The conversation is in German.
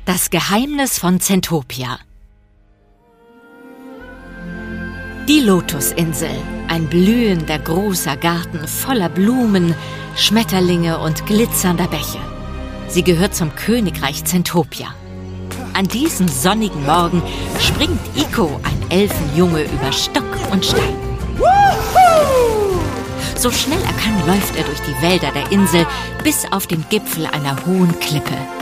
Das Geheimnis von Zentopia. Die Lotusinsel, ein blühender großer Garten voller Blumen, Schmetterlinge und glitzernder Bäche. Sie gehört zum Königreich Zentopia. An diesem sonnigen Morgen springt Iko, ein Elfenjunge, über Stock und Stein. So schnell er kann, läuft er durch die Wälder der Insel bis auf den Gipfel einer hohen Klippe.